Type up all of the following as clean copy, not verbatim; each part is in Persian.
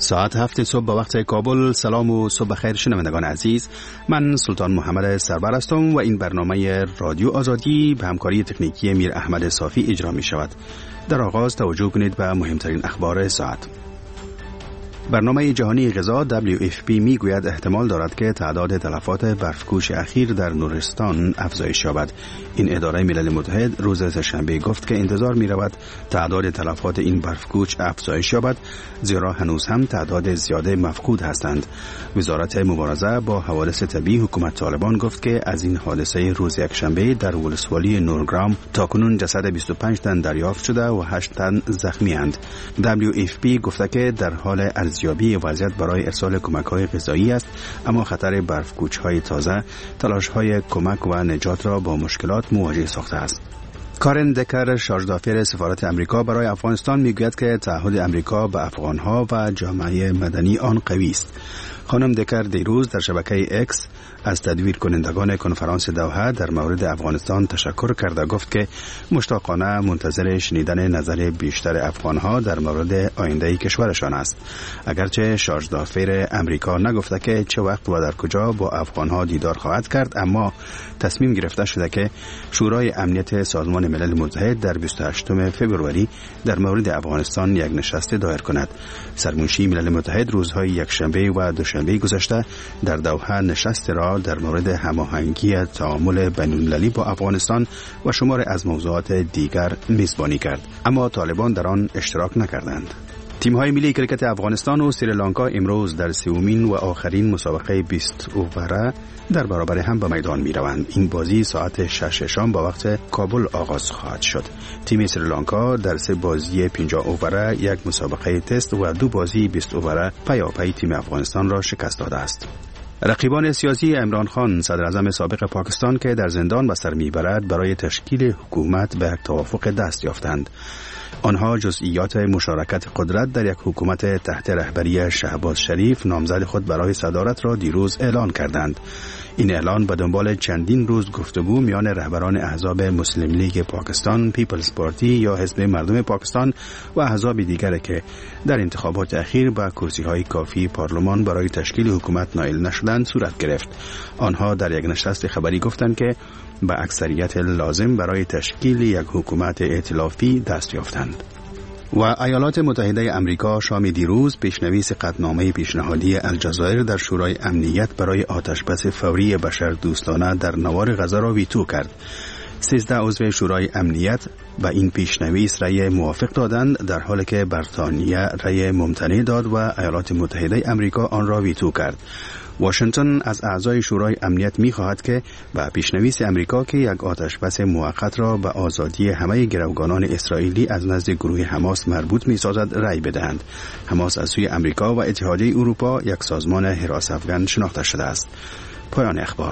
ساعت 7 صبح به وقت کابل. سلام و صبح بخیر شنوندگان عزیز. من سلطان محمد سربر هستم و این برنامه رادیو آزادی به همکاری تکنیکی میر احمد صافی اجرا می شود. در آغاز توجه کنید به مهمترین اخبار ساعت. برنامه جهانی غذا WFP می گوید احتمال دارد که تعداد تلفات برفکوش اخیر در نورستان افزایش یابد. این اداره ملل متحد روز سه‌شنبه گفت که انتظار می رود تعداد تلفات این برفکوش افزایش یابد، زیرا هنوز هم تعداد زیاده مفقود هستند. وزارت مبارزه با حوادث طبیعی حکومت طالبان گفت که از این حادثه روز یکشنبه در ولسوالی نورگرام تاکنون جسد 25 تن دریافت شده و 8 تن زخمی اند. WFP گفته که در حال ارزیابی وضعیت برای ارسال کمک‌های غذایی است، اما خطر برفکوچ‌های تازه تلاش‌های کمک و نجات را با مشکلات مواجه ساخته است. کارن دکر، شارژدافیر سفارت امریکا برای افغانستان، میگوید که تعهد امریکا به افغان‌ها و جامعه مدنی آن قوی است. خانم دکر دیروز در شبکه اکس از تدویر کنندگان کنفرانس دوحه در مورد افغانستان تشکر کرده گفت که مشتاقانه منتظر شنیدن نظر بیشتر افغانها در مورد آینده کشورشان است. اگرچه شارژدافیر امریکا نگفته که چه وقت و در کجا با افغانها دیدار خواهد کرد، اما تصمیم گرفته شده که شورای امنیت سازمان ملل متحد در 28 فوریه در مورد افغانستان یک نشست دایر کند. سرمنشی ملل متحد روزهای یکشنبه و دوشنبه گذشته در دوحه نشست را در مورد هماهنگی تعامل بین‌المللی با افغانستان و شمار از موضوعات دیگر میزبانی کرد، اما طالبان در آن اشتراک نکردند. تیم‌های ملی کرکت افغانستان و سریلانکا امروز در سومین و آخرین مسابقه 20 اووره در برابر هم به میدان می‌روند. این بازی ساعت 6 شام با وقت کابل آغاز خواهد شد. تیم سریلانکا در 3 بازی 50 اووره، یک مسابقه تست و 2 بازی 20 اووره پیاپی تیم افغانستان را شکست داده است. رقیبان سیاسی عمران خان، صدر اعظم سابق پاکستان که در زندان به سر میبرد، برای تشکیل حکومت به یک توافق دست یافتند. آنها جزئیات مشارکت قدرت در یک حکومت تحت رهبری شهباز شریف نامزد خود برای صدارت را دیروز اعلان کردند. این اعلان به دنبال چندین روز گفتگو میان رهبران احزاب مسلم لیگ پاکستان، پیپلز پارتی یا حزب مردم پاکستان و احزاب دیگر که در انتخابات اخیر با کرسی‌های کافی پارلمان برای تشکیل حکومت نائل نشدند صورت گرفت. آنها در یک نشست خبری گفتند که با اکثریت لازم برای تشکیل یک حکومت ائتلافی دست یافتند. و ایالات متحده امریکا شام دیروز پیشنویس قطعنامه پیشنهادی الجزایر در شورای امنیت برای آتشبس فوری بشردوستانه در نوار غزه را ویتو کرد. 13 عضو شورای امنیت به این پیشنویس رأی موافق دادند، در حالی که بریتانیا رأی ممتنع داد و ایالات متحده امریکا آن را ویتو کرد. واشنگتن از اعضای شورای امنیت می‌خواهد که به پیشنویس امریکا که یک آتشبس موقت را به آزادی همه گروگانان اسرائیلی از نزد گروه حماس مربوط می‌سازد رأی بدهند. حماس از سوی امریکا و اتحادیه اروپا یک سازمان حراس افغان شناخته شده است. پایان اخبار.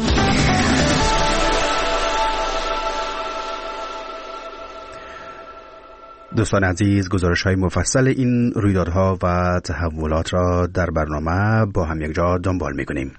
دوستان عزیز، گزارش‌های مفصل این رویدادها و تحولات را در برنامه با هم یک جا دنبال می‌کنیم.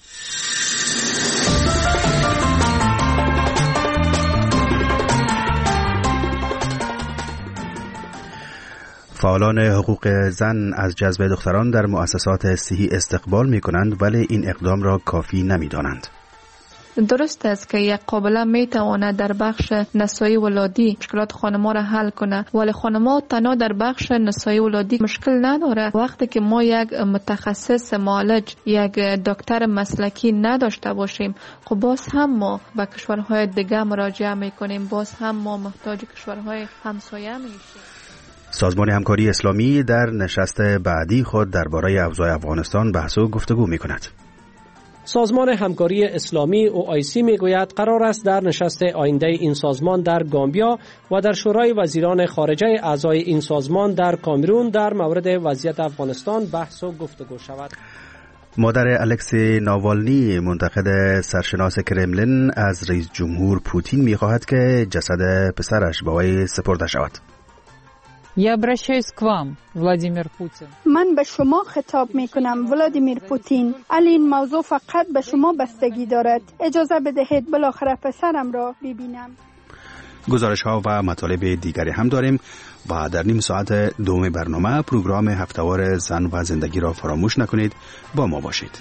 فعالان حقوق زن از جذب دختران در مؤسسات صحی استقبال می‌کنند، ولی این اقدام را کافی نمی‌دانند. درست است که یک قابله میتواند در بخش نسایی ولادی مشکلات خانم‌ها را حل کنه، ولی خانم‌ها تنها در بخش نسایی ولادی مشکل نداره. وقتی که ما یک متخصص معالج، یک دکتر مسلکی نداشته باشیم، خب باز هم ما به کشورهای دیگه مراجعه میکنیم، باز هم ما محتاج کشورهای همسایه میشیم. سازمان همکاری اسلامی در نشست بعدی خود درباره اوضاع افغانستان بحث و گفتگو میکند. سازمان همکاری اسلامی OIC میگوید قرار است در نشست آینده این سازمان در گامبیا و در شورای وزیران خارجه اعضای این سازمان در کامرون در مورد وضعیت افغانستان بحث و گفتگو شود. مادر الکسی ناوالنی، منتقد سرشناس کرملین، از رئیس جمهور پوتین می‌خواهد که جسد پسرش به وی سپرده شود. Я обращаюсь к вам, Владимир Путин. من به شما خطاب می کنم ولادیمیر پوتین. این موضوع فقط به شما بستگی دارد. اجازه بدهید بالاخره پسرم را ببینم. گزارش ها و مطالب دیگری هم داریم و در نیم ساعت دوم برنامه پروگرام هفتهوار زن و زندگی را فراموش نکنید. با ما باشید.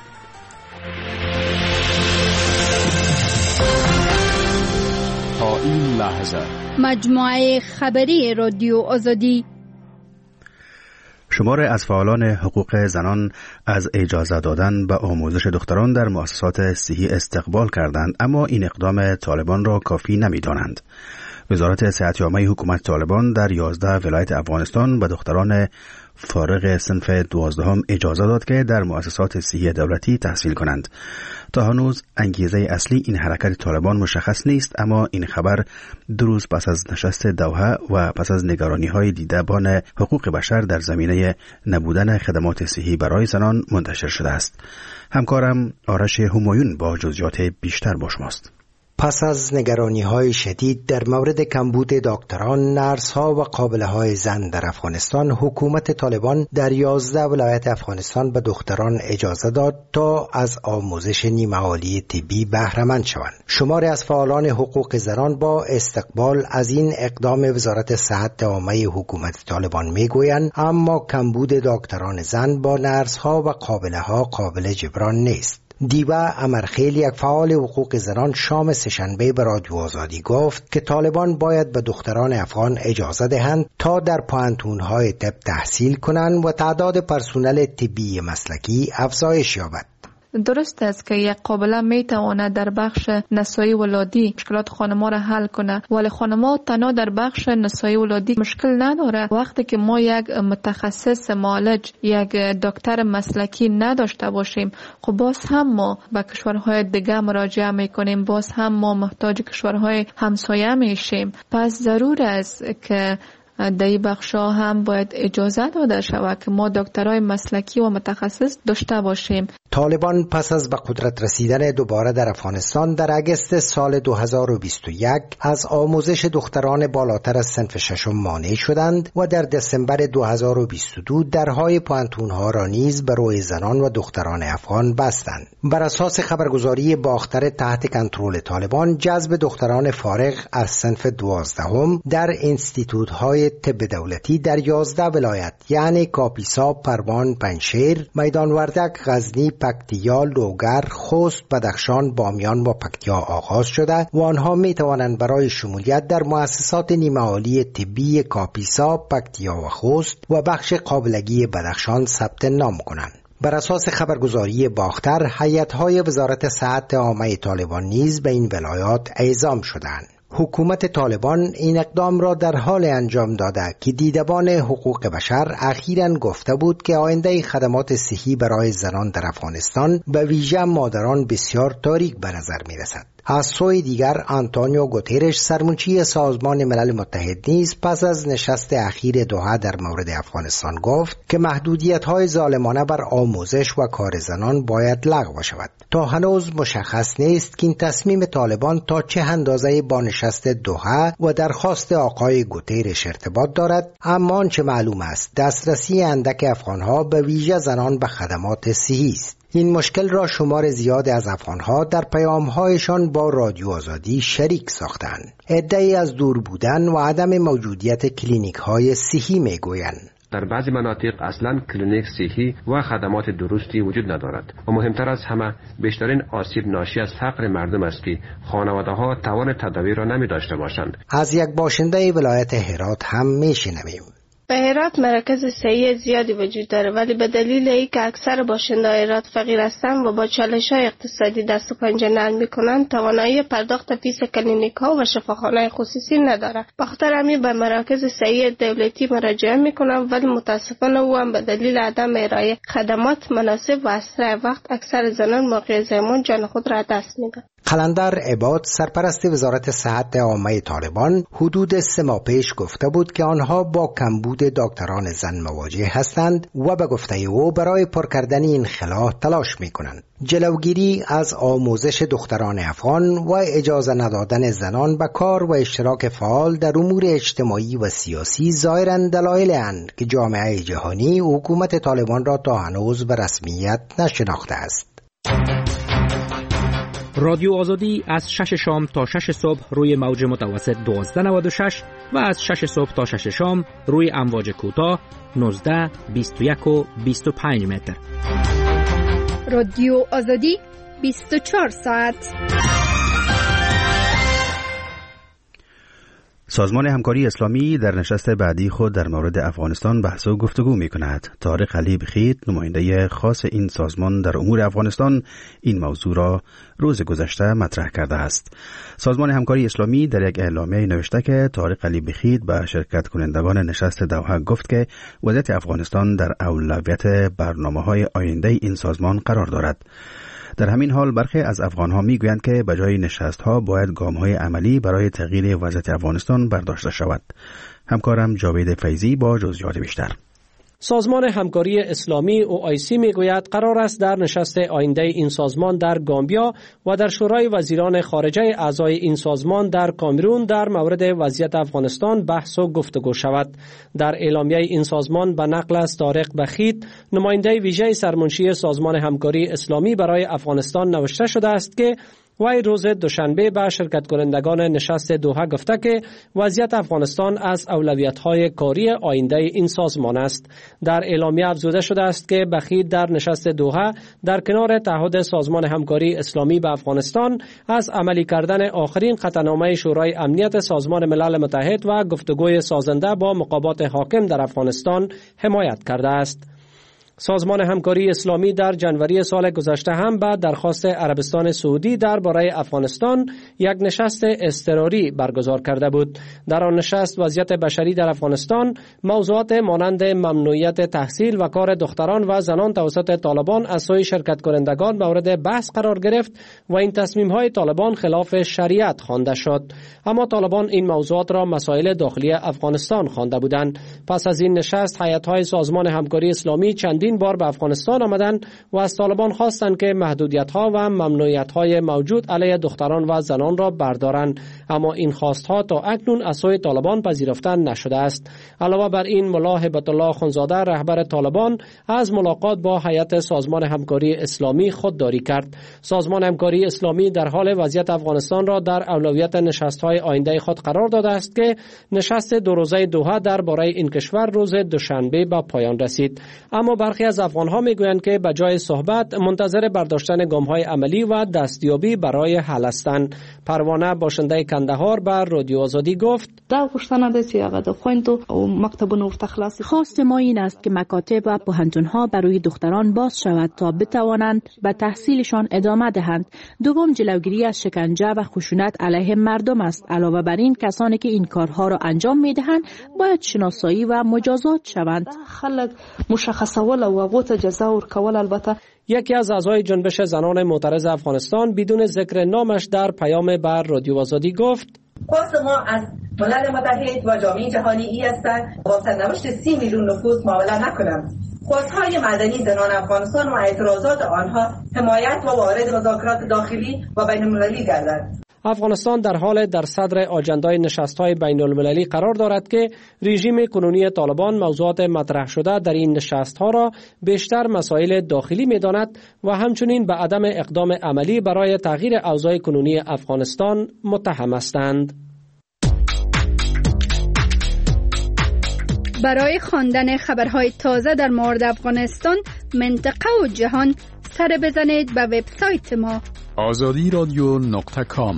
تا این لحظه مجموعه خبری رادیو آزادی شمار از فعالان حقوق زنان از اجازه دادن به آموزش دختران در مؤسسات صحی استقبال کردند، اما این اقدام طالبان را کافی نمی‌دانند. وزارت صحت عامه حکومت طالبان در 11 ولایت افغانستان به دختران فارغ صنف 12 اجازه داد که در مؤسسات صحی دولتی تحصیل کنند. تا هنوز انگیزه اصلی این حرکت طالبان مشخص نیست، اما این خبر 2 روز پس از نشست دوحه و پس از نگرانی‌های دیدبان حقوق بشر در زمینه نبودن خدمات صحی برای زنان منتشر شده است. همکارم آرش همایون با جزئیات بیشتر با شماست. پس از نگرانی‌های شدید در مورد کمبود دکتران، نرس‌ها و قابله‌های زن در افغانستان، حکومت طالبان در 11 ولایت افغانستان به دختران اجازه داد تا از آموزش نیمه‌عالی طبی بهره‌مند شوند. شماری از فعالان حقوق زنان با استقبال از این اقدام وزارت صحت عامه حکومت طالبان میگویند اما کمبود دکتران زن با نرس‌ها و قابله‌ها قابل جبران نیست. دیبا امرخیل، یک فعال حقوق زنان، شام سه‌شنبه به رادیو آزادی گفت که طالبان باید به دختران افغان اجازه دهند تا در پوهنتون‌های طب تحصیل کنند و تعداد پرسنل طبی مسلکی افزایش یابد. درست است که یک قابله می تواند در بخش نسایی ولادی مشکلات خانم‌ها را حل کنه، ولی خانم‌ها تنها در بخش نسایی ولادی مشکل نداره. وقتی که ما یک متخصص معالج، یک دکتر مسلکی نداشته باشیم، خب باز هم ما به کشورهای دیگه مراجعه میکنیم، باز هم ما محتاج کشورهای همسایه میشیم. پس ضرور است که در این بخشا هم باید اجازه داده شود که ما دکترای مسلکی و متخصص داشته باشیم. طالبان پس از به قدرت رسیدن دوباره در افغانستان در اگست سال 2021 از آموزش دختران بالاتر از صنف 6 مانع شدند و در دسامبر 2022 درهای پوهنتون‌ها را نیز برای زنان و دختران افغان بستند. بر اساس خبرگزاری باختر تحت کنترل طالبان، جذب دختران فارغ از صنف 12 در انستیتوت‌های طب دولتی در 11 ولایت یعنی کاپیسا، پروان، پنجشیر، میدان وردک، غزنی، پکتیا، لوگر، خوست، بدخشان، بامیان و پکتیا آغاز شده و آنها می توانند برای شمولیت در مؤسسات نیمه‌عالی طبی کاپیسا، پکتیا و خوست و بخش قابلگی بدخشان ثبت نام کنند. بر اساس خبرگزاری باختر، هیئت‌های وزارت صحت عامه طالبان نیز به این ولایات اعزام شدند. حکومت طالبان این اقدام را در حال انجام داده که دیدبان حقوق بشر اخیراً گفته بود که آینده خدمات صحی برای زنان در افغانستان به ویژه مادران بسیار تاریک به نظر می رسد. از سوی دیگر آنتونیو گوترش، سرمنشی سازمان ملل متحد نیز پس از نشست اخیر دوحه در مورد افغانستان گفت که محدودیت‌های ظالمانه بر آموزش و کار زنان باید لغو شود. تا هنوز مشخص نیست که این تصمیم طالبان تا چه اندازه با نشست دوحه و درخواست آقای گوترش ارتباط دارد، اما آنچه معلوم است دسترسی اندک افغان‌ها به ویژه زنان به خدمات صحی است. این مشکل را شمار زیاد از افغان‌ها در پیام‌هایشان با رادیو آزادی شریک ساختند. عده‌ای از دور بودن و عدم موجودیت کلینیک‌های صحی می‌گویند. در بعضی مناطق اصلا کلینیک صحی و خدمات درستی وجود ندارد و مهمتر از همه بیشترین آسیب ناشی از فقر مردم است که خانواده‌ها توان تداوی را نمی داشته باشند. از یک باشنده ولایت هرات هم میشنویم. به هرات مراکز صحی زیادی وجود داره، ولی به دلیل اینکه اکثر باشنده‌های هرات فقیر هستند و با چالش‌های اقتصادی دست و پنجه نرم می‌کنند، توانایی پرداخت فیس کلینیک‌ها و شفاخانه‌های خصوصی نداره. بخاطر همین به مراکز صحی دولتی مراجعه می‌کنند، ولی متأسفانه او هم به دلیل عدم ارائه خدمات مناسب و اسرع وقت اکثر زنان موقع زایمان جان خود را دست می‌دهند. قلندر عباد، سرپرست وزارت صحت عامه طالبان، حدود 3 ماه پیش گفته بود که آنها با کمبود دکتران زن مواجه هستند و به گفته او برای پر کردن این خلا تلاش می‌کنند. جلوگیری از آموزش دختران افغان و اجازه ندادن زنان به کار و اشتراک فعال در امور اجتماعی و سیاسی ظاهراً دلایل اند که جامعه جهانی حکومت طالبان را تا هنوز به رسمیت نشناخته است. رادیو آزادی از 6 شام تا 6 صبح روی موج متوسط 1296 و از 6 صبح تا 6 شام روی امواج کوتاه 19، 21 و 25 متر. رادیو آزادی 24 ساعت. سازمان همکاری اسلامی در نشست بعدی خود در مورد افغانستان بحث و گفتگو می کند. طارق علی بخیت، نماینده خاص این سازمان در امور افغانستان، این موضوع را روز گذشته مطرح کرده است. سازمان همکاری اسلامی در یک اعلامیه نوشته که طارق علی بخیت به شرکت کنندگان نشست دوحه گفت که وضعیت افغانستان در اولویت برنامه‌های آینده این سازمان قرار دارد. در همین حال برخی از افغانها میگویند که به جای نشست‌ها باید گام‌های عملی برای تغییر وضعیت افغانستان برداشته شود. همکارم جاوید فیضی با جزئیات بیشتر. سازمان همکاری اسلامی OIC میگوید قرار است در نشست آینده این سازمان در گامبیا و در شورای وزیران خارجه اعضای این سازمان در کامرون در مورد وضعیت افغانستان بحث و گفتگو شود. در اعلامیه این سازمان به نقل از طارق بخیت، نماینده ویژه سرمنشی سازمان همکاری اسلامی برای افغانستان نوشته شده است که وی روز دوشنبه به شرکت کنندگان نشست دوحه گفته که وضعیت افغانستان از اولویت‌های کاری آینده این سازمان است. در اعلامیه افزوده شده است که بخیت در نشست دوحه در کنار تعهد سازمان همکاری اسلامی به افغانستان از عملی کردن آخرین قطعنامه شورای امنیت سازمان ملل متحد و گفتگوی سازنده با مقامات حاکم در افغانستان حمایت کرده است. سازمان همکاری اسلامی در جنوری سال گذشته هم به درخواست عربستان سعودی درباره افغانستان یک نشست اضطراری برگزار کرده بود. در آن نشست وضعیت بشری در افغانستان، موضوعات مانند ممنوعیت تحصیل و کار دختران و زنان توسط طالبان از سوی شرکت کنندگان مورد بحث قرار گرفت و این تصمیم‌های طالبان خلاف شریعت خوانده شد. اما طالبان این موضوعات را مسائل داخلی افغانستان خوانده بودند. پس از این نشست هیئت‌های سازمان همکاری اسلامی چندین بار به افغانستان آمدند و از طالبان خواستند که محدودیت‌ها و ممنوعیت‌های موجود علیه دختران و زنان را بردارند، اما این خواست‌ها تا اکنون از سوی طالبان پذیرفته نشده است. علاوه بر این، ملا هبت الله خونزاده رهبر طالبان از ملاقات با هیئت سازمان همکاری اسلامی خودداری کرد. سازمان همکاری اسلامی در حال وضعیت افغانستان را در اولویت نشست‌های آینده خود قرار داده است که نشست دو روزه دوحه درباره این کشور روز دوشنبه به پایان رسید. اما برخی از افغان‌ها میگویند که به جای صحبت منتظر برداشتن گام‌های عملی و دستیابی برای حل هستند. پروانه باشنده کندهار بر رادیو آزادی گفت: خواست ما این است که مکاتب و پوهنتون‌ها برای دختران باز شود تا بتوانند به تحصیلشان ادامه دهند. دوم، جلوگیری از شکنجه و خشونت علیه مردم است. علاوه بر این، کسانی که این کارها را انجام می‌دهند باید شناسایی و مجازات شوند. یکی از اعضای جنبش زنان معترض افغانستان بدون ذکر نامش در پیام بر رادیو آزادی گفت: خواست ما از ملل متحد و جامعه جهانی ای است با سرنوشت 30 میلیون نفوس معامله نکنند. خواستهای مدنی زنان افغانستان و اعتراضات آنها حمایت و وارد مذاکرات داخلی و بین المللی گردد. افغانستان در حال در صدر آجندای نشست‌های بین المللی قرار دارد که رژیم کنونی طالبان موضوعات مطرح شده در این نشست‌ها را بیشتر مسائل داخلی می‌داند و همچنین به عدم اقدام عملی برای تغییر اوضاع کنونی افغانستان متهم هستند. برای خواندن خبرهای تازه در مورد افغانستان، منطقه و جهان، سر بزنید به وبسایت ما azadiradyo.com.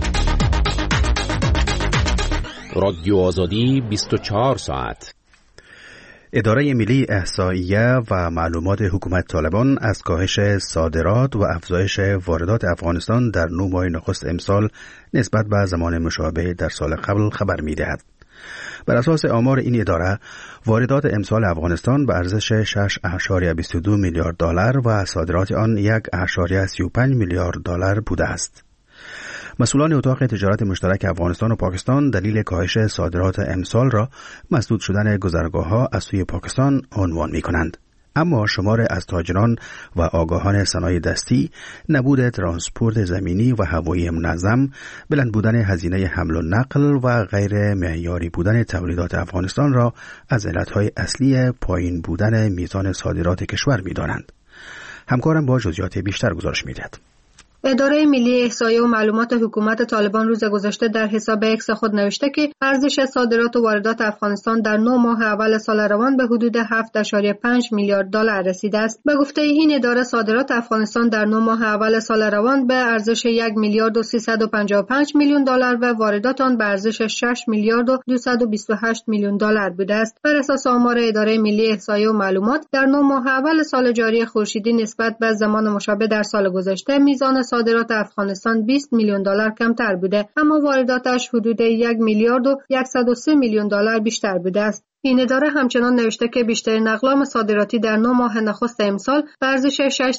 رادیو آزادی 24 ساعت. اداره ملی احصائیه و معلومات حکومت طالبان از کاهش صادرات و افزایش واردات افغانستان در 9 ماه نخست امسال نسبت به زمان مشابه در سال قبل خبر می‌دهد. بر اساس آمار این اداره، واردات امسال افغانستان به ارزش 6.22 میلیارد دلار و صادرات آن 1.35 میلیارد دلار بوده است. مسئولان اتاق تجارت مشترک افغانستان و پاکستان دلیل کاهش صادرات امسال را مسدود شدن گذرگاه‌ها از سوی پاکستان عنوان می‌کنند. اما شمار از تاجران و آگاهان صنایع دستی، نبود ترانسپورت زمینی و هوایی منظم، بلند بودن هزینه حمل و نقل و غیر معیاری بودن تولیدات افغانستان را از علتهای اصلی پایین بودن میزان صادرات کشور می‌دانند. همکارم با جزئیات بیشتر گزارش می‌دهد. اداره ملی احصایه و معلومات حکومت طالبان روز گذشته در حساب اکس خود نوشته که ارزش صادرات و واردات افغانستان در 9 ماه اول سال روان به حدود 7.5 میلیارد دلار رسیده است. به گفته این اداره صادرات افغانستان در 9 ماه اول سال روان به ارزش 1 میلیارد و 355 میلیون دلار و واردات آن به ارزش 6 میلیارد و 228 میلیون دلار بوده است. بر اساس آمار اداره ملی احصایه و معلومات در 9 ماه اول سال جاری خورشیدی نسبت به زمان مشابه در سال گذشته میزان صادرات افغانستان 20 میلیون دلار کمتر بوده، اما وارداتش حدود 1 میلیارد و 103 میلیون دلار بیشتر بوده است. این اداره همچنان نوشته که بیشترین اقلام صادراتی در 9 ماه نخست امسال به ارزش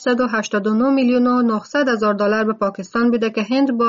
689 میلیون و 900 هزار دلار به پاکستان بوده که هند با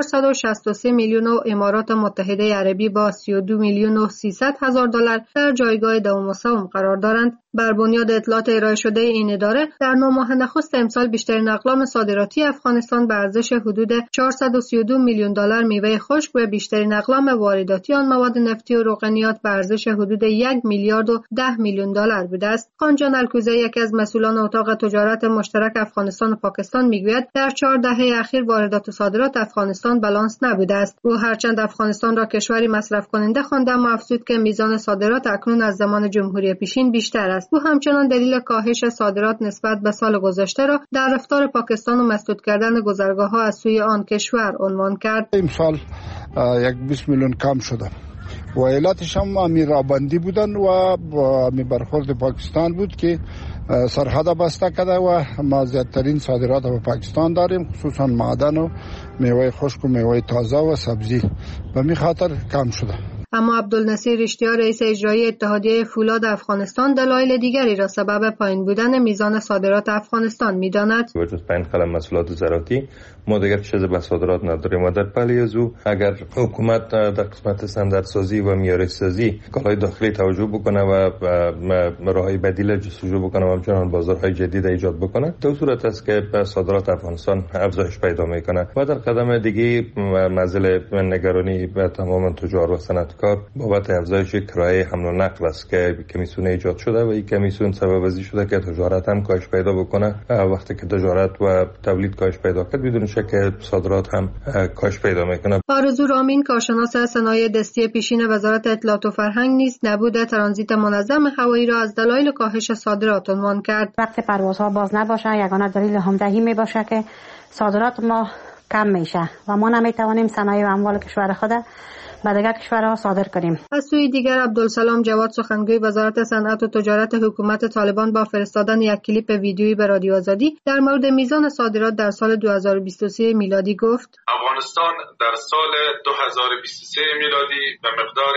463 میلیون و امارات متحده عربی با 32 میلیون و 300 هزار دلار در جایگاه دوم و سوم قرار دارند. بر بنیاد اطلاعات ارائه شده این اداره در 9 ماه نخست امسال بیشترین اقلام صادراتی افغانستان به ارزش حدود 432 میلیون دلار میوه خشک و بیشترین اقلام وارداتی آن مواد نفتی و روغنیات به ارزش حدود 1 میلیارد و 10 میلیون دلار بوده است. خانجان الکوزی یکی از مسئولان اتاق تجارت مشترک افغانستان و پاکستان میگوید در 4 دهه اخیر واردات و صادرات افغانستان بالانس نبوده است. او هرچند افغانستان را کشوری مصرف کننده خوانده اما افزود که میزان صادرات اکنون از زمان جمهوری پیشین بیشتر است. او همچنان دلیل کاهش صادرات نسبت به سال گذشته را در رفتار پاکستان و مسدود کردن گذرگاه‌ها از سوی آن کشور عنوان کرد. امسال 20 میلیون کم شده و علتش هم امیرآبندی بودن و برخورد پاکستان بود که سرحد بسته کرده و ما زیادترین صادرات به پاکستان داریم، خصوصا معدن و میوه خشک و میوه تازه و سبزی، به می خاطر کم شده. اما عبدالنصیر اشتیار رئیس اجرایی اتحادیه فولاد افغانستان دلایل دیگری را سبب پایین بودن میزان صادرات افغانستان می‌داند. وجود پایین قلم محصولات زراعتی ما دیگر چیز به صادرات نداریم و در پلی از او اگر حکومت در قسمت استانداردسازی و معیارسازی کالای داخلی توجه بکنه و راههای بدیل جستجو بکنه و همچنان بازارهای جدید ایجاد بکنه، در صورت است که صادرات افغانستان افزایش پیدا میکنه و در قدم دیگه مسئله نگرانی به تمام تجار و صنعتکار بابت افزایش کرایه حمل و نقل است که کمیسیون ایجاد شده و این کمیسیون سبب ازی شده که تجارت هم کاهش پیدا بکنه. وقتی که تجارت و تولید کاهش پیدا کرد بدون شک صادرات هم کاهش پیدا میکنه. آرزو رامین کارشناس صنایع دستی پیشین وزارت اطلاعات و فرهنگ نیز نبود ترانزیت منظم هوایی را از دلایل کاهش صادرات عنوان کرد. وقتی پروازها باز نباشه یگانه دلیل همدهی میباشه که صادرات ما کم میشه و ما نمیتوانیم صنایع و اموال کشور خود به دیگر کشورها صادر کنیم. از سوی دیگر عبدالسلام جواد سخنگوی وزارت صنعت و تجارت حکومت طالبان با فرستادن یک کلیپ ویدیویی به رادیو آزادی در مورد میزان صادرات در سال 2023 میلادی گفت: افغانستان در سال 2023 میلادی به مقدار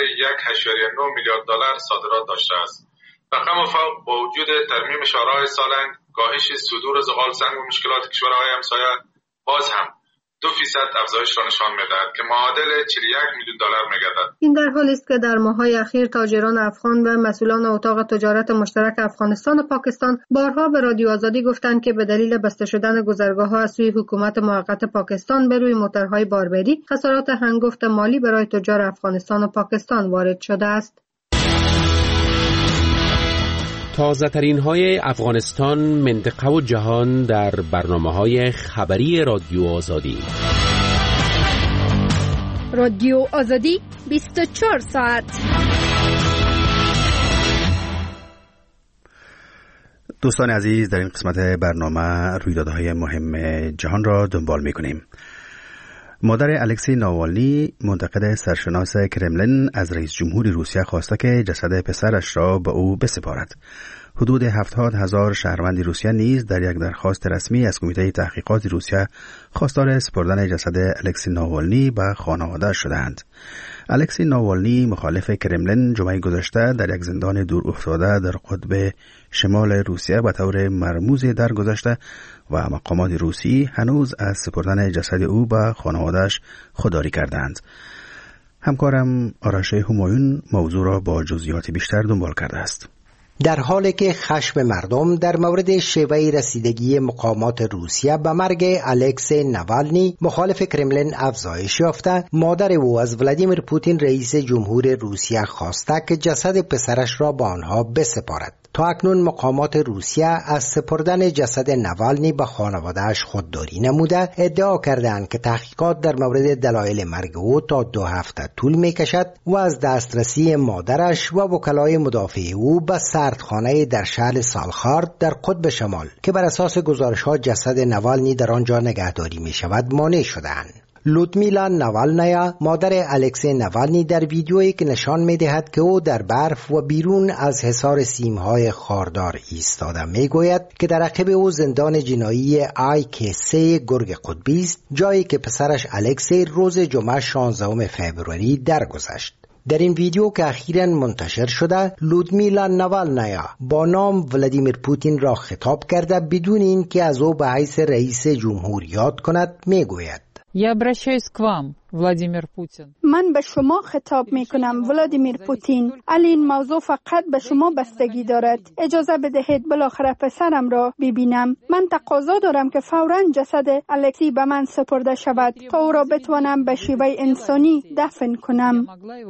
1.9 میلیارد دلار صادرات داشته است. رقم فوق با وجود ترمیم شورای سالنگ، کاهش صدور زغال سنگ و مشکلات کشورهای همسایه باز هم 2% افزایش را نشان می‌دهد که معادل 41 میلیون دلار می‌گردد. این در حالی است که در ماه‌های اخیر تاجران افغان و مسئولان اتاق تجارت مشترک افغانستان و پاکستان بارها به رادیو آزادی گفتند که به دلیل بسته شدن گذرگاه‌ها از سوی حکومت موقت پاکستان به روی موترهای باربری خسارات هنگفت مالی برای تجار افغانستان و پاکستان وارد شده است. تازه ترین های افغانستان، منطقه و جهان در برنامه‌های خبری رادیو آزادی. رادیو آزادی 24 ساعت. دوستان عزیز، در این قسمت برنامه رویدادهای مهم جهان را دنبال می‌کنیم. مادر الکسی ناوالنی، منتقد سرشناس کرملین، از رئیس جمهور روسیه خواسته که جسد پسرش را به او بسپارد. حدود 70,000 شهروند روسیه نیز در یک درخواست رسمی از کمیته تحقیقات روسیه خواستار سپردن جسد الکسی ناوالنی به خانواده شدند. الکسی ناوالنی مخالف کرملین جمعه گذشته در یک زندان دور افتاده در قطب شمال روسیه به طور مرموزی درگذشته و مقامات روسی هنوز از سپردن جسد او به خانواده‌اش خودداری کردند. همکارم آرش همایون موضوع را با جزئیات بیشتر دنبال کرده است. در حالی که خشم مردم در مورد شیوه رسیدگی مقامات روسیه به مرگ الکسی نوالنی مخالف کرملین افزایش یافته، مادر او از ولادیمیر پوتین رئیس جمهور روسیه خواسته که جسد پسرش را به آنها بسپارد. تا اکنون مقامات روسیه از سپردن جسد نوالنی به خانواده‌اش خودداری نموده، ادعا کردند که تحقیقات در مورد دلایل مرگ او تا 2 هفته طول می‌کشد و از دسترسی مادرش و وکلای مدافع او به سردخانه در شهر سالخارد در قطب شمال که بر اساس گزارش‌ها جسد نوالنی در آنجا نگهداری می‌شود مانع شدند. لودمیلا نوالنایا، مادر الکسی نوالنی، در ویدیویی که نشان می‌دهد که او در برف و بیرون از حصار سیم‌های خاردار ایستاده می‌گوید که در عقب او زندان جنایی IK3 گرگ قطبی است، جایی که پسرش الکسی روز جمعه 16 فوریه درگذشت. در این ویدیو که اخیراً منتشر شده، لودمیلا نوالنایا با نام ولادیمیر پوتین را خطاب کرده بدون اینکه از او به حیث رئیس جمهور یاد کند می‌گوید: Я обращаюсь к вам, Владимир Путин. من به شما خطاب می کنم ولادیمیر پوتین. علی این موضوع فقط به شما بستگی دارد. اجازه بدهید بالاخره پسرم را ببینم. من تقاضا دارم که فوراً جسد الکسی به من سپرده شود تا او را بتوانم به شیوه انسانی دفن کنم.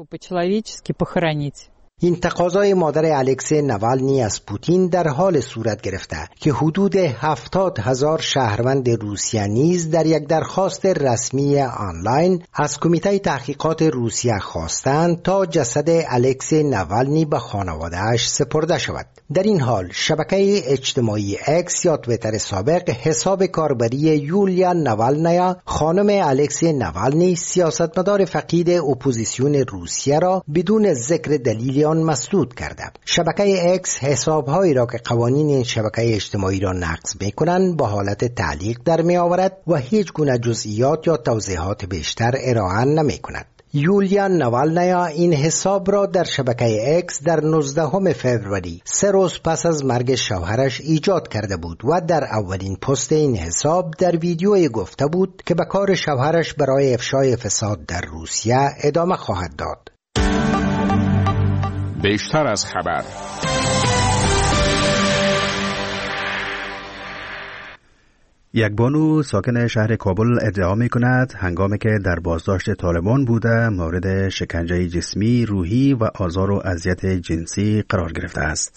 این تقاضای مادر الکسی نوالنی از پوتین در حال صورت گرفته که حدود 70,000 شهروند روسیه نیز در یک درخواست رسمی آنلاین از کمیته تحقیقات روسیه خواستند تا جسد الکسی نوالنی به خانواده‌اش سپرده شود. در این حال شبکه اجتماعی اکس یا توییتر سابق حساب کاربری یولیا نوالنایا، خانم الکسی نوالنی، سیاستمدار فقید اپوزیسیون روسیه را بدون ذکر دلیل آن مسدود کرده. شبکه اکس حسابهایی را که قوانین این شبکه اجتماعی را نقض می‌کنند با حالت تعلیق در می‌آورد و هیچ گونه جزئیات یا توضیحات بیشتر ارائه نمی‌کند. یولیا نوالنایا این حساب را در شبکه اکس در 19 فوریه، 3 روز پس از مرگ شوهرش ایجاد کرده بود و در اولین پست این حساب در ویدیویی گفته بود که به کار شوهرش برای افشای فساد در روسیه ادامه خواهد داد. بیشتر از خبر. یک بانو ساکن شهر کابل ادعا می کند هنگامی که در بازداشت طالبان بوده مورد شکنجه جسمی، روحی و آزار و اذیت جنسی قرار گرفته است.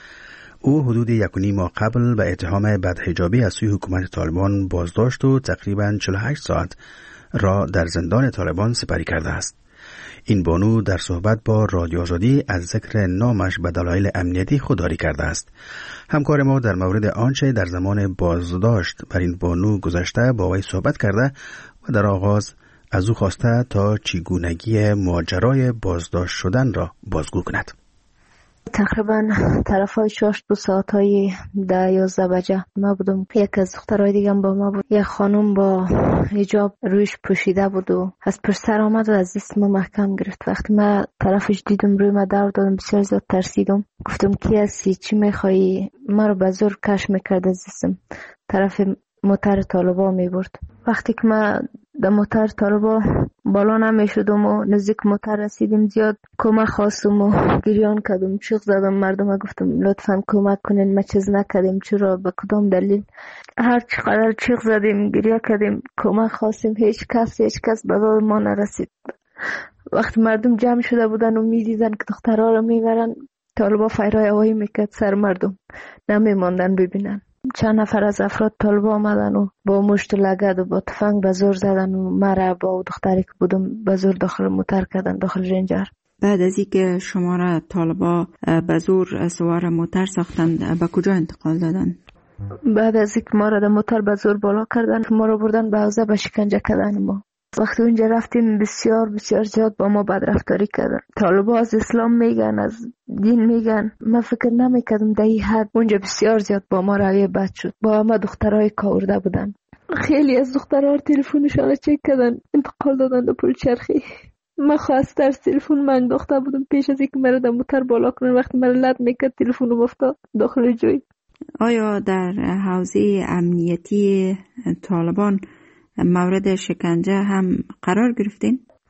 او حدود 1.5 ماه قبل به اتهام بدحجابی از سوی حکومت طالبان بازداشت و تقریباً 48 ساعت را در زندان طالبان سپری کرده است. این بانو در صحبت با رادیو آزادی از ذکر نامش به دلایل امنیتی خودداری کرده است. همکار ما در مورد آنچه در زمان بازداشت بر این بانو گذشته با وی صحبت کرده و در آغاز از او خواسته تا چگونگی ماجرای بازداشت شدن را بازگو کند. تقریبا طرفای 6 ساعتای 10-11 بجه ما بودم. یک از دخترای دیگه با ما بود. یک خانم با حجاب رویش پوشیده بود و از پشت سر آمد و از دست ما محکم گرفت. وقتی ما طرفش دیدم روی ما دور دادم، بسیار زیاد ترسیدم. گفتم کی هستی؟ چی میخوایی؟ ما رو به زور کش میکرد از دستم. طرف موتر طالبا میبرد. وقتی که ما در موتر طالبا بالا نمیشدم و نزدیک موتر رسیدیم، زیاد کمک خواستم و گریان کردم، چیغ زدم. مردم گفتم لطفاً کمک کنین، ما چیز نکردیم، چرا، به کدام دلیل؟ هر چقدر چیغ زدیم، گریه کردیم، کمک خواستیم، هیچ کس به داد ما نرسید. وقتی مردم جمع شده بودن و میدیدن که دخترها رو میبرن، طالبا فیرای هوایی میکرد سر مردم، نمیماندن ببینن. چند نفر از افراد طالبا آمدن و با مشت و لگد و با تفنگ به زور زدن و مرا با دختری که بودم به زور داخل موتر کردن، داخل رنجر. بعد از اینکه شما را طالبا به زور سوار موتر ساختند، به کجا انتقال دادن؟ بعد از اینکه ما را در موتر به زور بالا کردن، ما را بردن به حوزه به شکنجه کردن. ما وقتی اونجا رفتیم بسیار زیاد با ما بدرفتاری کردن. طالبا از اسلام میگن، از دین میگن. من فکر نمیکردم در این حد. اونجا بسیار زیاد با ما رویه بد شد. با ما دخترای کاورده بودن. خیلی از دخترها تلفنشان را چک کردن، انتقال دادن به پلچرخی. من خواست ترس تلفن من انداخته بودم پیش از اینکه مرا در موتر بالا کنن. وقتی مرا لد میکرد تلفنم افتاد داخل جوی. آیا در حوزه امنیتی طالبان مورد شکنجه هم قرار گرفتین؟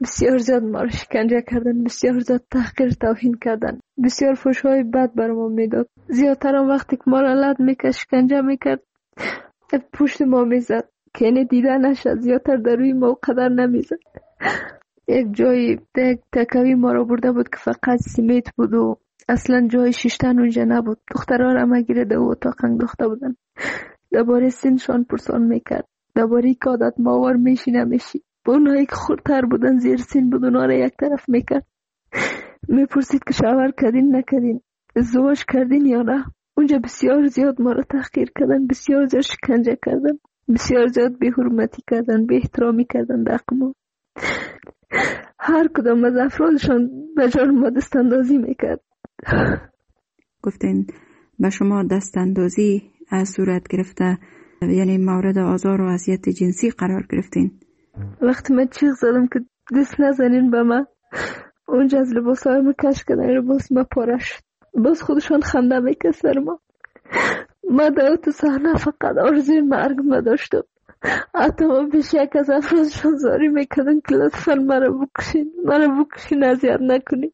بسیار زیاد ما را شکنجه کردن، بسیار زیاد تحقیر توهین کردن، بسیار فحش‌های بد بر ما میداد. زیادتر هم وقتی که ما را لد میکرد، شکنجه میکرد، پشت ما میزد که اینه دیده نشد. زیادتر در روی ما قدر نمیزد. یک جای یک تکوی ما را برده بود که فقط سیمیت بود و اصلا جای شیشتن اونجا نبود. دخترها را هم گیرده و اتاق انداخته بودن. درباره سنشان پرسان میکرد، درباره که عادت ماور میشی نمیشی. با اونهایی که خورتر بودن، زیر سن بود، اونها را یک طرف میکرد. میپرسید که شوهر کردین نکردین، ازدواج کردین یا نه. اونجا بسیار زیاد ما را تحقیر کردن، بسیار زیاد شکنجه کردن، بسیار زیاد بی حرمتی کردن، بی احترامی کردن در حق ما. هر کدام از افرادشان به جان ما دستاندازی میکرد. گفتین به شما دستاندازی از صورت گرفته، یعنی مورد آزار و اذیت جنسی قرار گرفتین؟ وقتی من چیغ زدم که دست نزنین به من، اونجا از لباسای ما کش کردن، لباس ما پاره شد. باز خودشان خنده میکرد سر ما. ما در تو صحنه فقط آرزوی مرگ ما داشتم. حتی ما پیش یک از افرادشان زاری میکردن که لطفا مرا بکشین، اذیت نکنین.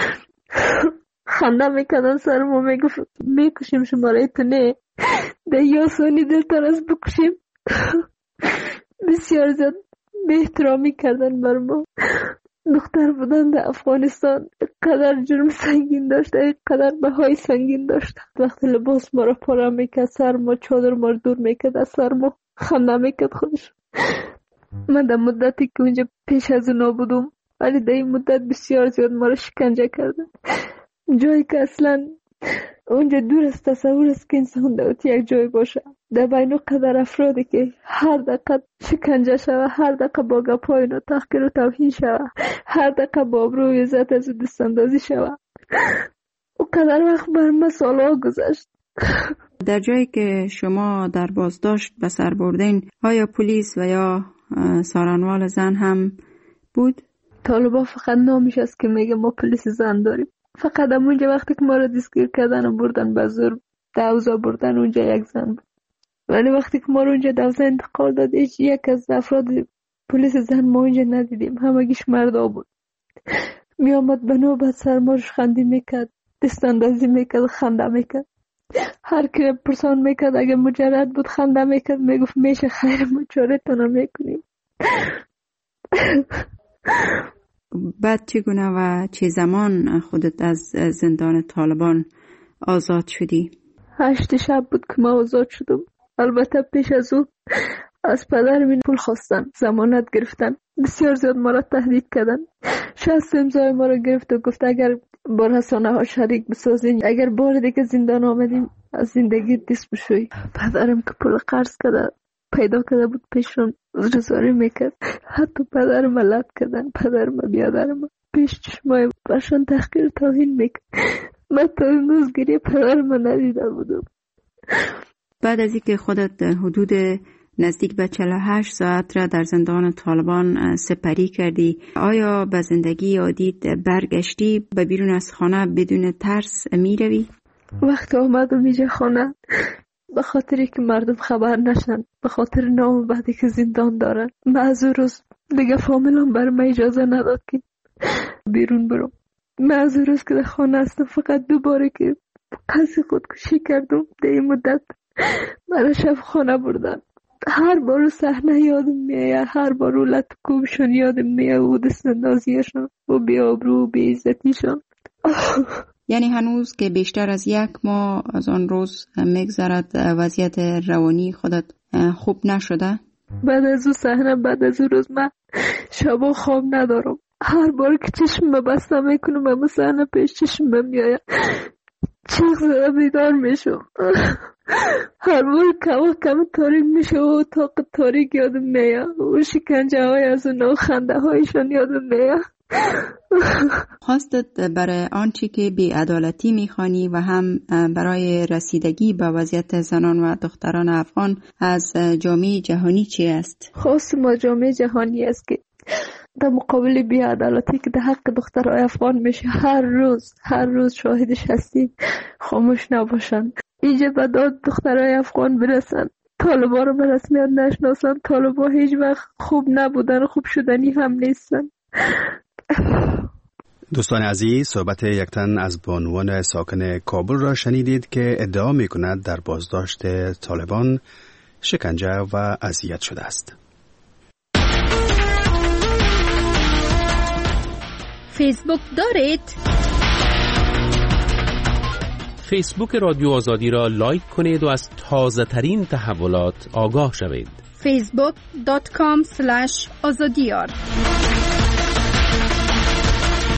خنده میکردن سر ما، میگفت میکشیم شما را، تو نه ده یا سونی دلتر از بکشیم. بسیار زیاد به احترامی کردن بر ما. دختر بودن در افغانستان قدر جرم سنگین داشته، قدر بهای سنگین داشته. وقتی لباس ما را پاره میکرد، سر ما چادر ما دور میکرد از سر ما، خنده میکرد خودش. من در مدتی که اونجا پیش از اونا بودم، ولی در این مدت بسیار زیاد ما را شکنجه کردن. جایی که اصلا اونجا دور از تصور است که انسان دوتی یک جای باشه. در بین قدر افرادی که هر دقیقه شکنجه شوه، هر دقیقه با گپای اینا تحقیر و توهین شوه، هر دقیقه با ابرو و عزت از دستاندازی شوه. او قدر وقت بر ما سالها گذشت. در جایی که شما در بازداشت به سر بردین، آیا پلیس و یا سارنوال زن هم بود؟ طالبا فقط نامش است که میگه ما پلیس زن داریم. فقط اونجا وقتی که ما را دستگیر کردن و بردن به زور دوزا بردن، اونجا یک زن بود. ولی وقتی که ما را اونجا دوزا انتقال داد، هیچ یک از افراد پلیس زن ما اونجا ندیدیم. همگیش مردا بود. می آمد به نوبت سر ما خندی میکرد، دستاندازی میکرد، خنده میکرد. هر که پرسان میکرد اگه مجرد بود خنده میکرد، میگفت میشه خیر ما چاره تانا میکنیم. بعد چگونه و چه زمان خودت از زندان طالبان آزاد شدی؟ 8 شب بود که ما آزاد شدم. البته پیش از او از پدرم پول خواستن، ضمانت گرفتن، بسیار زیاد ما را تهدید کردن. 60 امضای ما را گرفت و گفت اگر با رسانه ها شریک بسازین، اگر بار دیگه زندان آمدیم از زندگی دست بشوی. پدرم که پول قرض کرده پیدا کرده بود پیشون رزاری میکرد. حتی پدرم لط کردن، پدرم بیادرم پیش چشمای برشان تحقیر توهین میکرد. من تا امروز گریه پدرم ندیده بودم. بعد از اینکه خودت حدود نزدیک به 48 ساعت را در زندان طالبان سپری کردی، آیا به زندگی عادی برگشتی؟ به بیرون از خانه بدون ترس می روی؟ وقتی آمدم اینجا خانه، به خاطری که مردم خبر نشن، به خاطر نام بعدی که زندان دارن، من از اون روز دیگه فامیلم برای من اجازه نداد که بیرون برم. من از اون روز که در خانه هستم فقط 2 باره که قصد خودکشی کردم در این مدت من شب خانه بردن. هر بار صحنه یادم میاد، هر بار لط کوبشون یادم میاد و دستاندازیشون و بی‌آبرو و بی‌عزتیشون. یعنی هنوز که بیشتر از 1 ماه از آن روز میگذرد وضعیت روانی خودت خوب نشده؟ بعد از اون صحنه، بعد از اون روز من شبا خواب ندارم. هر بار که چشم بسته میکنم اما صحنه پیش چشم میاد، چیخ زده بیدار میشم. هر بار کم تاریک میشه و اتاق تاریک یادم میاد و شکنجه های از اون خنده هایشان یادم میاد. خواستت برای آنچه که بی‌عدالتی میخوانی و هم برای رسیدگی به وضعیت زنان و دختران افغان از جامعه جهانی چی است؟ خواست ما جامعه جهانی است که در مقابل بی‌عدالتی که در حق دخترای افغان میشه هر روز شاهدش هستیم، خاموش نباشن. اینجا به داد دخترای افغان برسن، طالبا رو به رسمیت نشناسن. طالبا هیچ وقت خوب نبودن، خوب شدنی هم نیستن. دوستان عزیز، صحبت یک تن از بانوان ساکن کابل را شنیدید که ادعا می کند در بازداشت طالبان شکنجه و اذیت شده است. فیسبوک دارید؟ فیسبوک رادیو آزادی را لایک کنید و از تازه ترین تحولات آگاه شوید. facebook.com/azadiyar